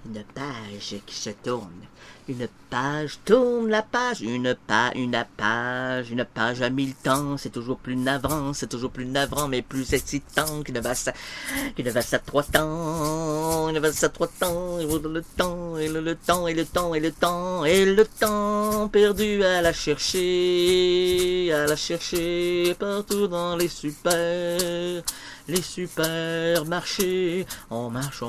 une page qui se tourne. Une page tourne la page, une page à 1000 temps, c'est toujours plus navrant, mais plus excitant qu'une vache à 3 temps, et le temps, et le temps, et le temps, et le temps, et le temps perdu à la chercher partout dans les supermarchés. On marche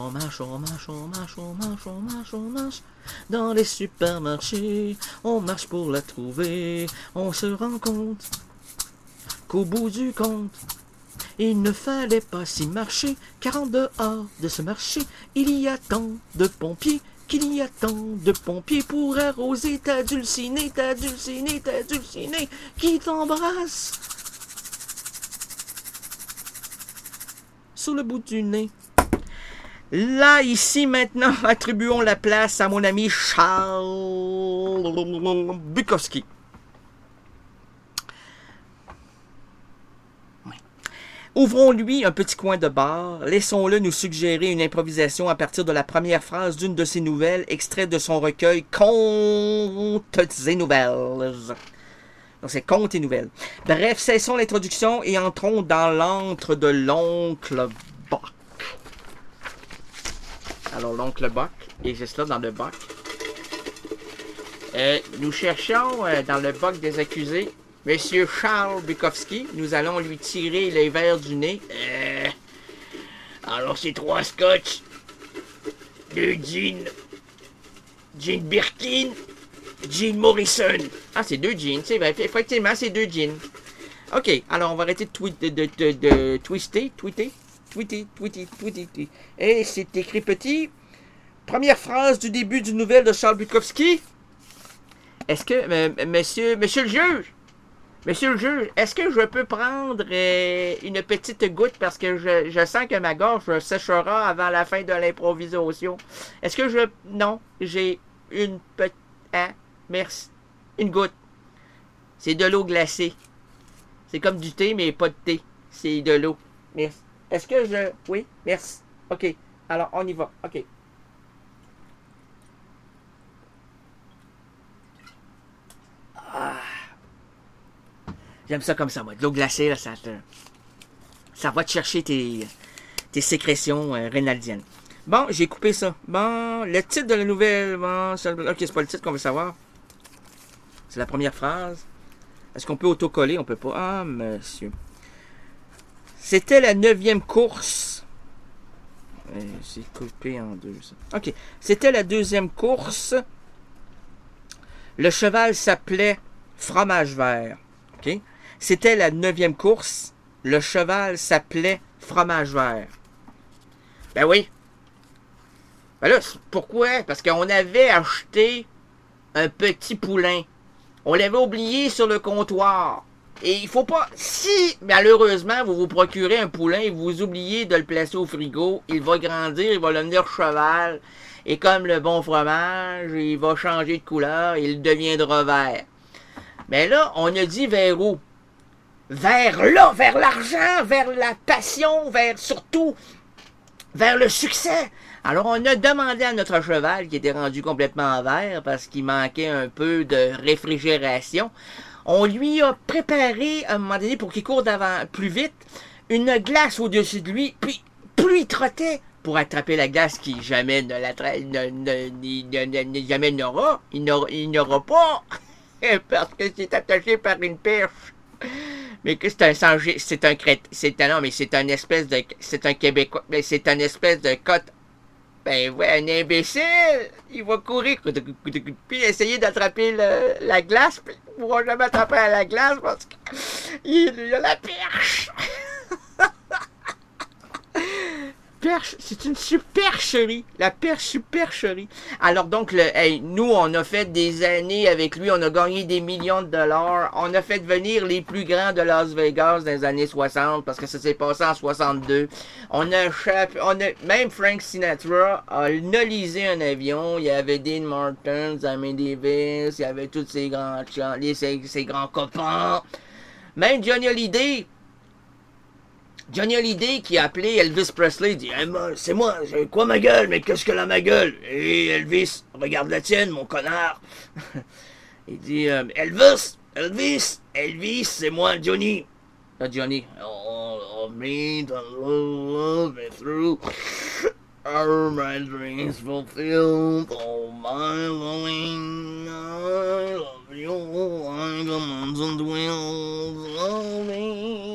dans les supermarchés. On marche pour la trouver. On se rend compte qu'au bout du compte, il ne fallait pas s'y marcher, car en dehors de ce marché, il y a tant de pompiers qu'il y a tant de pompiers pour arroser ta dulcinée qui t'embrasse sur le bout du nez. Là, ici, maintenant, attribuons la place à mon ami Charles Bukowski. Ouais. Ouvrons-lui un petit coin de bar. Laissons-le nous suggérer une improvisation à partir de la première phrase d'une de ses nouvelles, extrait de son recueil Contes et Nouvelles. Donc, c'est Contes et Nouvelles. Bref, cessons l'introduction et entrons dans l'antre de l'oncle Bock. Alors, l'oncle Bock, et c'est cela dans le Bock. Nous cherchons dans le Bock des accusés Monsieur Charles Bukowski. Nous allons lui tirer les verres du nez. Alors, c'est 3 scotch, 2 jeans, jean Birkin, jean Morrison. Ah, c'est 2 jeans, c'est vrai. Effectivement, c'est 2 jeans. OK, alors on va arrêter de tweeter. Et c'est écrit petit. Première phrase du début d'une nouvelle de Charles Bukowski. Est-ce que, monsieur le juge, est-ce que je peux prendre une petite goutte parce que je sens que ma gorge séchera avant la fin de l'improvisation. Est-ce que non, j'ai une petite... Ah, merci. Une goutte. C'est de l'eau glacée. C'est comme du thé, mais pas de thé. C'est de l'eau. Merci. Est-ce que oui, merci. OK. Alors, on y va. OK. Ah. J'aime ça comme ça, moi. De l'eau glacée, là, ça va te chercher tes sécrétions rénaldiennes. Bon, j'ai coupé ça. Bon, le titre de la nouvelle. Bon, OK, c'est pas le titre qu'on veut savoir. C'est la première phrase. Est-ce qu'on peut autocoller? On peut pas. Ah, monsieur. C'était la 9e course. C'est coupé en deux, ça. OK. C'était la 2e course. Le cheval s'appelait Fromage Vert. OK. C'était la 9e course. Le cheval s'appelait Fromage Vert. Ben oui. Ben là, pourquoi? Parce qu'on avait acheté un petit poulain. On l'avait oublié sur le comptoir. Et il faut pas... Si, malheureusement, vous vous procurez un poulain et vous oubliez de le placer au frigo, il va grandir, il va devenir cheval. Et comme le bon fromage, il va changer de couleur, il deviendra vert. Mais là, on a dit vers où? Vers là, vers l'argent, vers la passion, surtout, vers le succès. Alors, on a demandé à notre cheval, qui était rendu complètement vert, parce qu'il manquait un peu de réfrigération, on lui a préparé, à un moment donné, pour qu'il court plus vite, une glace au-dessus de lui, puis plus il trottait pour attraper la glace qui jamais jamais n'aura, il n'aura pas, parce que c'est attaché par une perche. Mais que c'est un espèce de cote. Ben ouais, un imbécile, il va courir, puis essayer d'attraper la glace, puis il ne pourra jamais attraper à la glace parce qu'il a la perche. Perche, c'est une supercherie, la perche supercherie. Alors donc, nous, on a fait des années avec lui, on a gagné des millions de dollars, on a fait venir les plus grands de Las Vegas dans les années 60, parce que ça s'est passé en 62. Même Frank Sinatra a nolisé un avion, il y avait Dean Martin, Sammy Davis, il y avait tous ces grands ses grands copains. Même Johnny Hallyday, Johnny Hallyday qui a appelé Elvis Presley, il dit hey, c'est moi, j'ai quoi ma gueule, mais qu'est-ce que là ma gueule? Et Elvis, regarde la tienne, mon connard. Il dit Elvis, c'est moi, Johnny. Là, Johnny, oh, me, love me through. Are my dreams fulfilled? Oh, my loving, I love you like a mountain dwells. Love me,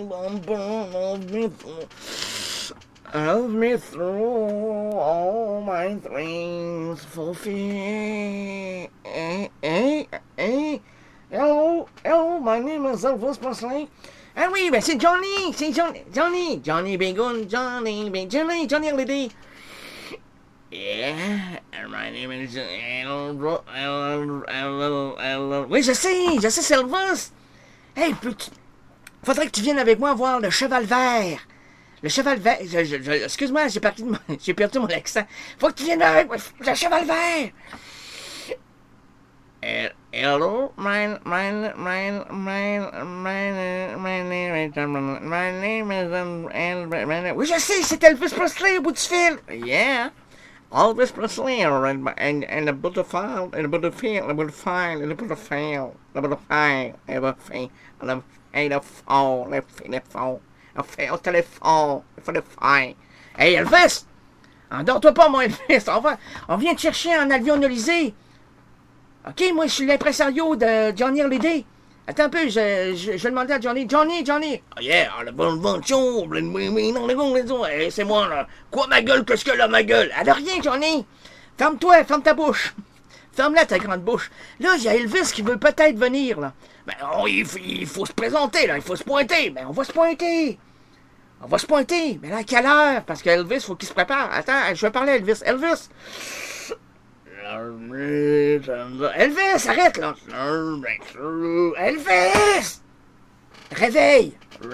love me through all my dreams fulfilled. Hey, hello, my name is Elvis Presley. Ah oui, ben c'est Johnny, Johnny Bingoon, Johnny Hallyday. Yeah, my name is oui, je sais, c'est Elvis. Hey, faudrait que tu viennes avec moi voir le cheval vert. Le cheval vert, excuse-moi, j'ai perdu mon accent. Faut que tu viennes avec moi, le cheval vert. Hello, my name is oui, je sais, c'est Elvis Presley au bout du fil. Yeah. Elvis Presley and a butterfly, Hey Elvis, endors-toi pas mon Elvis, on vient te chercher en avion nolisé. Ok, moi je suis l'impresario de Johnny Hallyday. Attends un peu, je vais demander à Johnny. Oh yeah, la bonne vention. Hey, c'est moi là. Quoi ma gueule, qu'est-ce que là ma gueule? Alors rien, Johnny. Ferme-toi, ferme ta bouche. Ferme-la ta grande bouche. Là, il y a Elvis qui veut peut-être venir là. Ben, il faut se présenter là, il faut se pointer. Ben, on va se pointer. Mais là, à quelle heure? Parce qu'Elvis, faut qu'il se prépare. Attends, je vais parler à Elvis. Elvis, arrête là! Elvis! Réveille!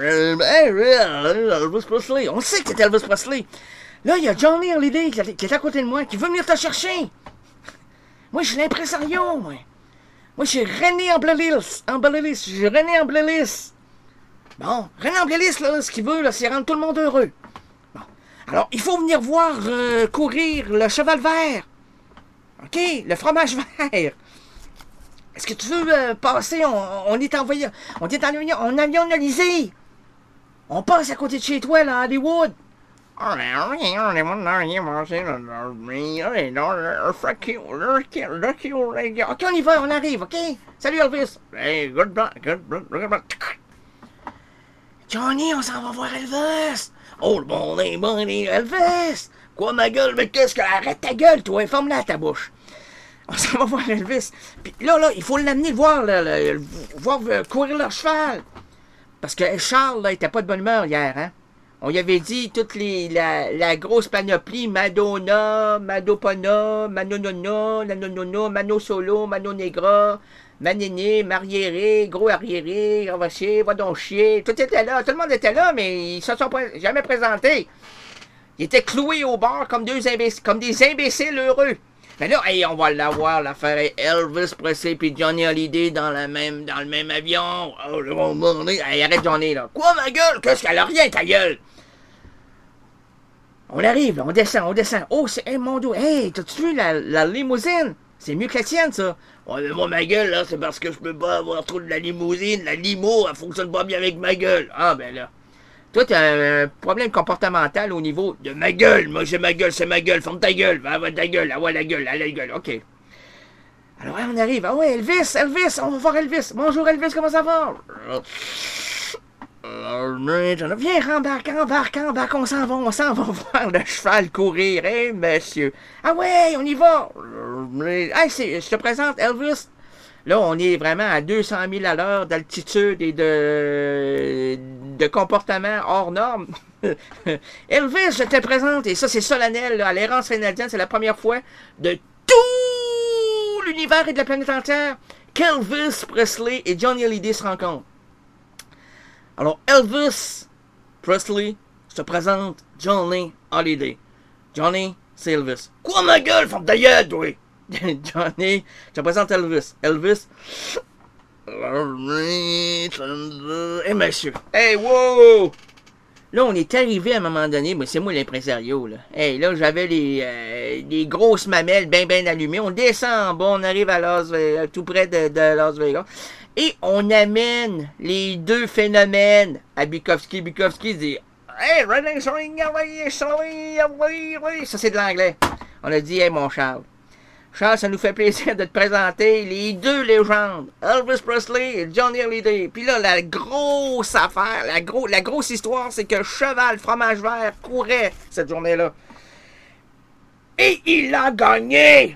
Elvis Presley. On sait que c'est Elvis Presley. Là, il y a Johnny Hallyday qui est à côté de moi, qui veut venir te chercher. Moi, je suis l'impresario, moi. Moi, je suis René Amblelis. Je suis René Amblelis. Bon, René Amblelis, là, ce qu'il veut, là, c'est rendre tout le monde heureux. Bon. Alors, il faut venir voir courir le cheval vert. OK, le fromage vert. Est-ce que tu veux passer? On est envoyé. On est en avion nolisé. On passe à côté de chez toi, là, à Hollywood. OK, on y va, on arrive, OK? Salut, Elvis. Hey, good luck. Johnny, on s'en va voir Elvis. Oh, le bon Elvis. Quoi, ma gueule? Mais qu'est-ce que... Arrête ta gueule, toi. Ferme-la ta bouche. On s'en va voir Elvis. Puis là, il faut l'amener voir courir leur cheval. Parce que Charles, là, il était pas de bonne humeur hier, hein. On lui avait dit toute la grosse panoplie, Madonna, Madopona, Manonona, Nanonona, Mano Solo, Mano Negra, Manéné, Mariéré, Gros Arriéré, Ravachier, Va donc chier. Tout était là, tout le monde était là, mais ils se sont jamais présentés. Ils étaient cloués au bord comme des imbéciles heureux. Mais là, hey, on va l'avoir, l'affaire Elvis Presley et Johnny Hallyday dans le même avion. Oh, le bon hey, arrête Johnny, là. Quoi, ma gueule? Qu'est-ce qu'elle a rien, ta gueule? On arrive, là, on descend. Oh, c'est, hey, mon dos. Hey, t'as-tu vu la limousine? C'est mieux que la tienne, ça. Ouais, mais moi, ma gueule, là, c'est parce que je peux pas avoir trop de la limousine. La limo, elle fonctionne pas bien avec ma gueule. Ah, ben là. Toi, t'as un problème comportemental au niveau de ma gueule. Moi, j'ai ma gueule, c'est ma gueule. Ferme ta gueule. Va ta gueule. Ah ouais, la gueule. OK. Alors, on arrive. Ah ouais, Elvis. On va voir Elvis. Bonjour, Elvis. Comment ça va? Viens, embarque. On s'en va voir le cheval courir. Hey, monsieur. Ah ouais, on y va. Hey, je te présente Elvis. Là, on est vraiment à 200 000 à l'heure d'altitude et de comportement hors norme. Elvis, je te présente, et ça c'est solennel, là, à l'errance canadienne, c'est la première fois de tout l'univers et de la planète entière qu'Elvis Presley et Johnny Hallyday se rencontrent. Alors, Elvis Presley, je te présente Johnny Hallyday. Johnny, c'est Elvis. Quoi ma gueule, ferme ta gueule, toi! Johnny, je te présente Elvis. Hey, monsieur. Hey, wow! là, on est arrivé à un moment donné, mais c'est moi l'impresario, là. Hey, là, j'avais les grosses mamelles bien allumées. On descend en bas, on arrive à Las Vegas, tout près de Las Vegas. Et on amène les deux phénomènes à Bukowski. Bukowski dit hey, ça c'est de l'anglais. On a dit hey mon Charles, ça nous fait plaisir de te présenter les deux légendes, Elvis Presley et Johnny Hallyday. Puis là, la grosse affaire, la grosse histoire, c'est que Cheval Fromage Vert courait cette journée-là. Et il a gagné!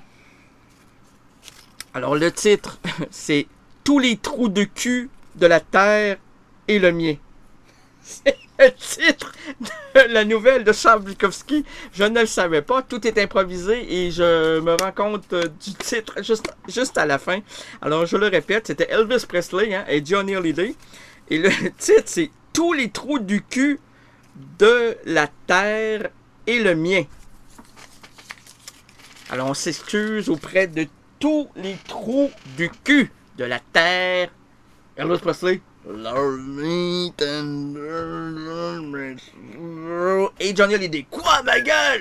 Alors le titre, c'est Tous les trous de cul de la terre et le mien. C'est le titre de la nouvelle de Charles Bukowski. Je ne le savais pas. Tout est improvisé et je me rends compte du titre juste à la fin. Alors, je le répète, c'était Elvis Presley et Johnny Hallyday. Et le titre, c'est Tous les trous du cul de la terre et le mien. Alors, on s'excuse auprès de tous les trous du cul de la terre. Elvis Presley. Et Johnny Hallyday. Quoi, ma gueule?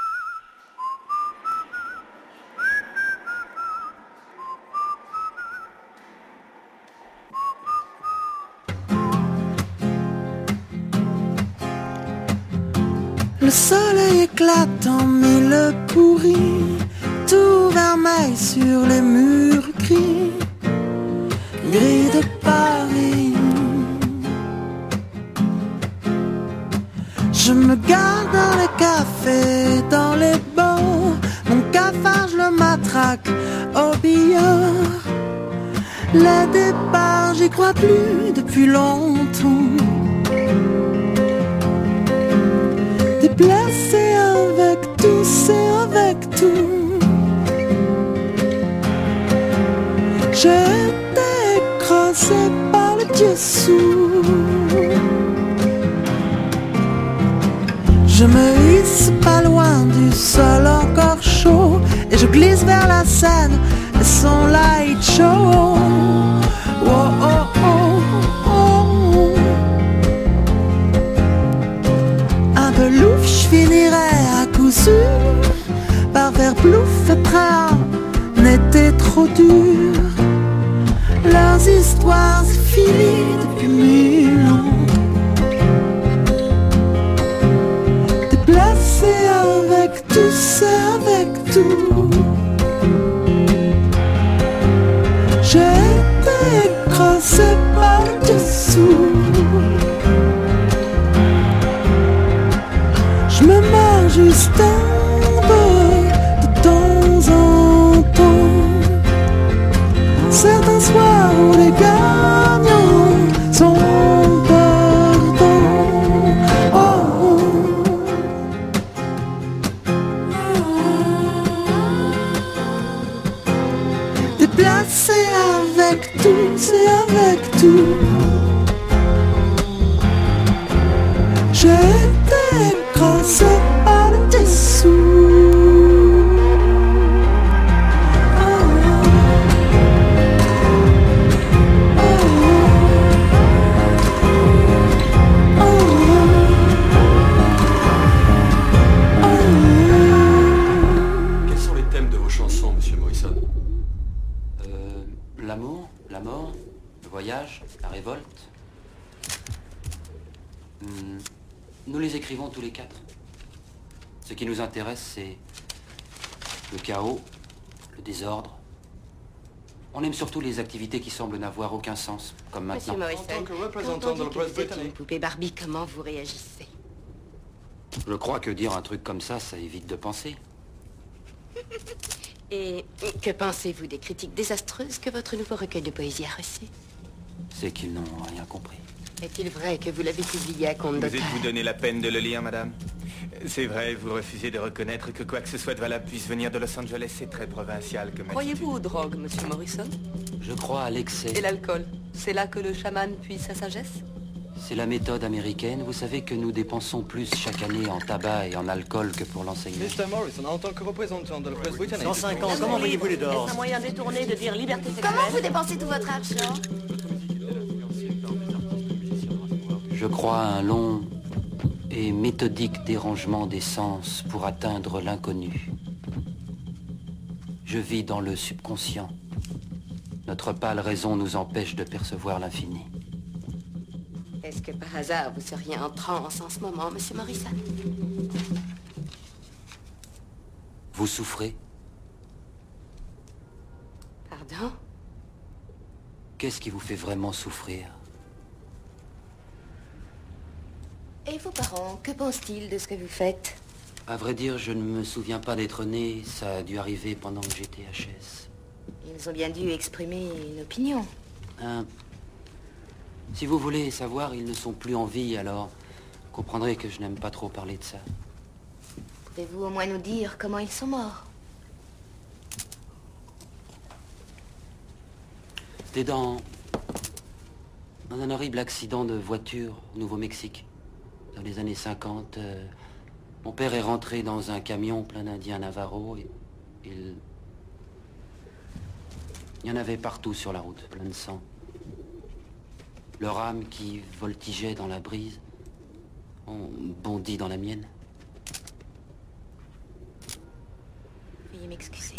Le soleil éclate en mille pourris, tout vermeil sur les murs gris, gris de Paris. Je me garde dans les cafés, dans les bars, mon cafard je le matraque au billard. Le départ, j'y crois plus depuis longtemps. Déplacé avec tout, c'est avec tout. J'ai été écrasé par le Dieu sourd. Je me hisse pas loin du sol encore chaud et je glisse vers la scène et son light show. Oh, oh, oh, oh. Un peu louf, je finirai à coup sûr par faire plouf et prêt à un été trop dur. Leurs histoires c'est fini depuis 1000 ans. Déplacé avec tout, c'est avec tout. J'ai été écrasé par le dessous. Je me marre juste un peu de temps en temps. Certains soirs où les gagnants sont perdants. Oh. Déplacé avec tout, c'est avec tout. J'ai été écrasé par le dessous. Quels sont les thèmes de vos chansons, monsieur Morrison? L'amour, la mort, le voyage, la révolte. Nous les écrivons tous les quatre. Ce qui nous intéresse, c'est le chaos, le désordre. On aime surtout les activités qui semblent n'avoir aucun sens, comme maintenant. En Monsieur tant que Morrison, représentant quand de on la dit que presse vous êtes une britannique. poupée Barbie, comment vous réagissez? Je crois que dire un truc comme ça évite de penser. Et que pensez-vous des critiques désastreuses que votre nouveau recueil de poésie a reçues? C'est qu'ils n'ont rien compris. Est-il vrai que vous l'avez publié à compte Vous d'auteur? êtes-vous donné la peine de le lire, madame? C'est vrai, vous refusez de reconnaître que quoi que ce soit de valable puisse venir de Los Angeles, c'est très provincial comme Croyez-vous aux drogues, monsieur Morrison? Je crois à l'excès. Et l'alcool? C'est là que le chaman puise sa sagesse? C'est la méthode américaine. Vous savez que nous dépensons plus chaque année en tabac et en alcool que pour l'enseignement. Mr. Morrison, en tant que représentant de la presse britannique. 105 ans, comment voyez-vous les dehors? Est-ce un moyen détourné de dire liberté sexuelle? Comment vous dépensez tout votre argent? Je crois à un long et méthodique dérangement des sens pour atteindre l'inconnu. Je vis dans le subconscient. Notre pâle raison nous empêche de percevoir l'infini. Est-ce que par hasard vous seriez en transe en ce moment, Monsieur Morrison? Vous souffrez? Pardon? Qu'est-ce qui vous fait vraiment souffrir? Et vos parents, que pensent-ils de ce que vous faites? À vrai dire, je ne me souviens pas d'être né. Ça a dû arriver pendant que j'étais HS. Ils ont bien dû exprimer une opinion. Si vous voulez savoir, ils ne sont plus en vie, alors vous comprendrez que je n'aime pas trop parler de ça. Pouvez-vous au moins nous dire comment ils sont morts? C'était dans un horrible accident de voiture au Nouveau-Mexique. Dans les années 50, mon père est rentré dans un camion plein d'Indiens Navarro et il y en avait partout sur la route, plein de sang. Leur âme qui voltigeait dans la brise, on bondit dans la mienne. Veuillez m'excuser.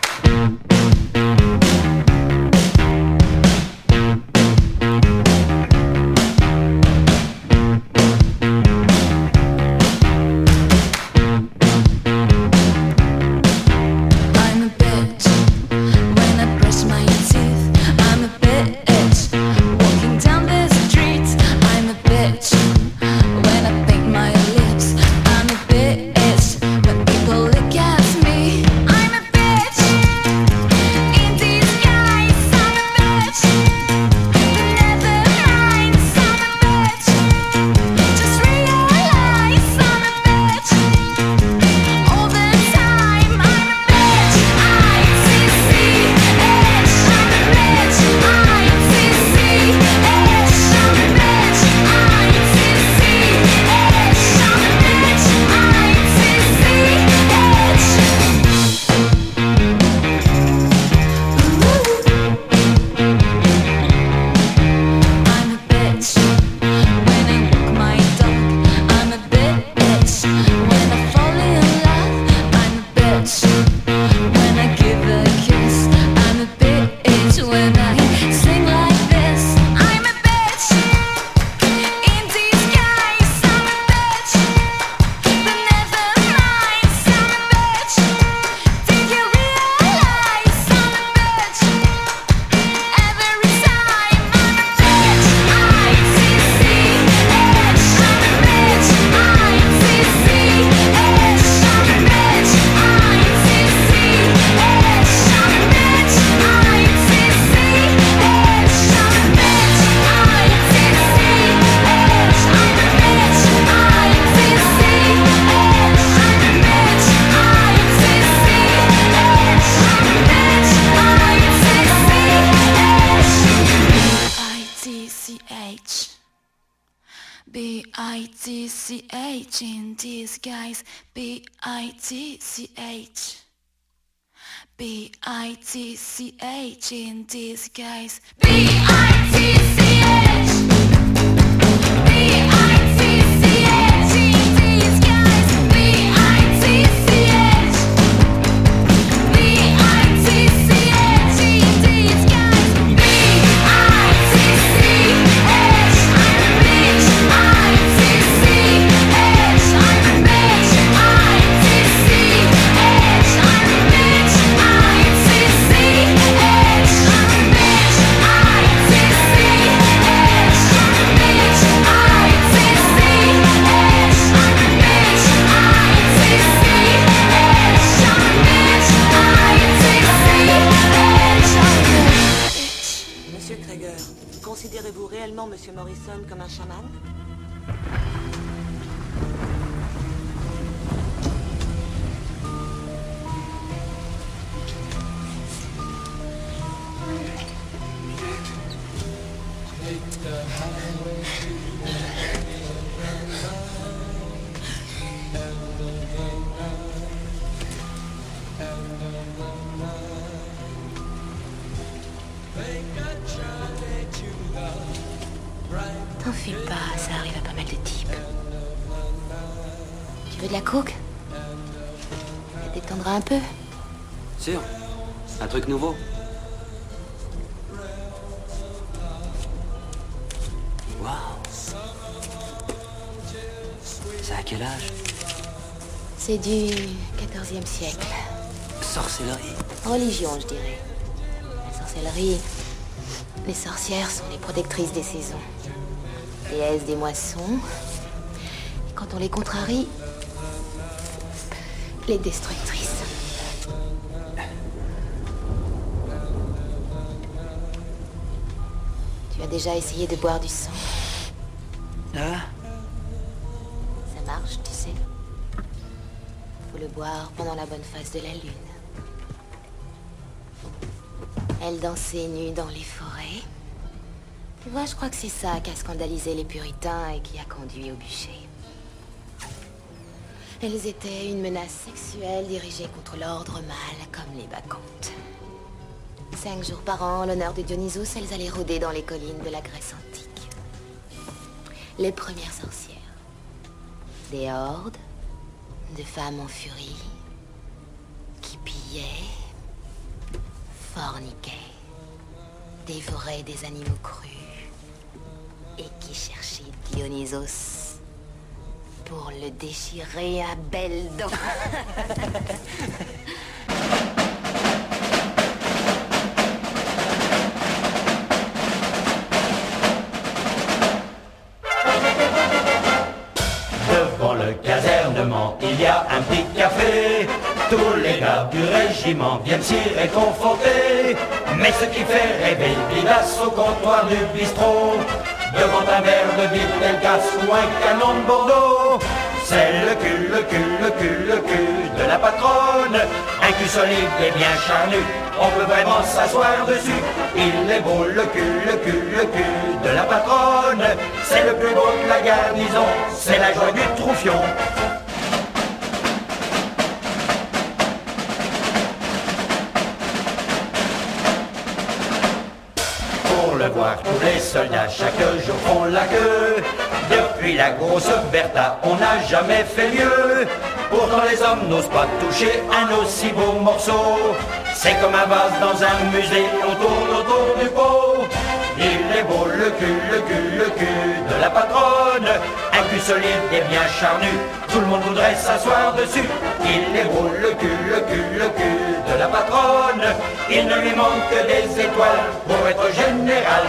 B-I-T-C-H in disguise. B-I-T-C-H. B-I-T-C-H in disguise. B-I-T-C-H. B-I-T-C-H in disguise. B-I-T-C-H. B-I-T-C-H in disguise. B-I-T-C-H. I'm a bitch. I-T-C-H. I'm a bitch. I-T-C-H. I'm a bitch. I-T-C-H. I'm a bitch. Monsieur Krieger, considérez-vous réellement Monsieur Morrison comme un chaman? T'en fais pas, ça arrive à pas mal de types. Tu veux de la coke? Ça détendra un peu. Sûr? Un truc nouveau? Waouh! C'est à quel âge? C'est du 14e siècle. Sorcellerie. Religion, je dirais. La sorcellerie... Les sorcières sont les protectrices des saisons. Déesses des moissons. Et quand on les contrarie... Les destructrices. Tu as déjà essayé de boire du sang? Ah? Ça marche, tu sais. Faut le boire pendant la bonne phase de la lune. Elle dansait nue dans les forêts. Tu vois, je crois que c'est ça qui a scandalisé les puritains et qui a conduit au bûcher. Elles étaient une menace sexuelle dirigée contre l'ordre mâle comme les bacchantes. 5 jours par an, en l'honneur de Dionysos, elles allaient rôder dans les collines de la Grèce antique. Les premières sorcières. Des hordes de femmes en furie qui pillaient, forniquaient, dévoraient des animaux crus et qui cherchaient Dionysos pour le déchirer à belles dents. Devant le casernement, il y a un petit café. Tous les gars du régiment viennent s'y réconforter. Mais ce qui fait rêver Bidas au comptoir du bistrot, devant un verre de Vitelgas ou un canon de Bordeaux, c'est le cul de la patronne. Un cul solide et bien charnu, on peut vraiment s'asseoir dessus. Il est beau le cul de la patronne. C'est le plus beau de la garnison, c'est la joie du troufion. Pour le voir, tous les soldats chaque jour font la queue. Depuis la grosse Bertha, on n'a jamais fait mieux. Pourtant les hommes n'osent pas toucher un aussi beau morceau. C'est comme un vase dans un musée, on tourne autour du pot. Il est beau le cul de la patronne. Un cul solide et bien charnu, tout le monde voudrait s'asseoir dessus. Il est beau le cul de la patronne. Il ne lui manque que des étoiles pour être général.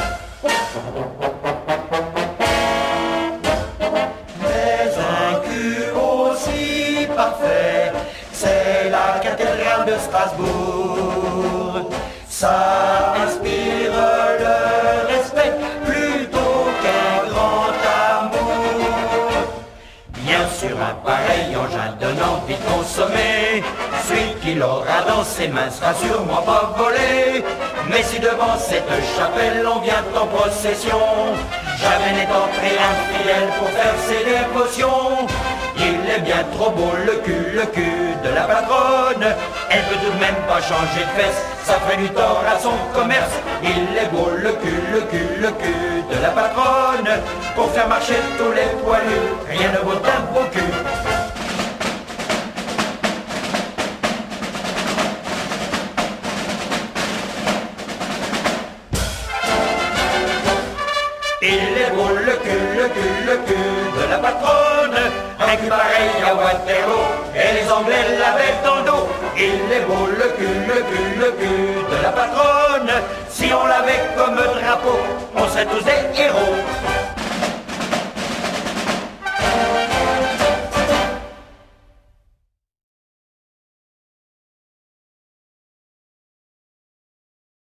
Mais un cul aussi parfait, c'est la cathédrale de Strasbourg. Ça inspire le respect plutôt qu'un grand amour. Bien sûr, un pareil engin donne envie de consommer. Celui qui l'aura dans ses mains sera sûrement pas volé. Mais si devant cette chapelle on vient en procession, jamais n'est entré infidèle pour faire ses dévotions. Il est bien trop beau le cul de la patronne. Elle peut tout de même pas changer de fesse, ça ferait du tort à son commerce. Il est beau le cul de la patronne. Pour faire marcher tous les poilus, rien ne vaut un beau cul. Il est beau le cul de la patronne. Un cul pareil à Waterloo, et les Anglais l'avaient dans le dos. Il est beau le cul de la patronne. Si on l'avait comme drapeau, on serait tous des héros.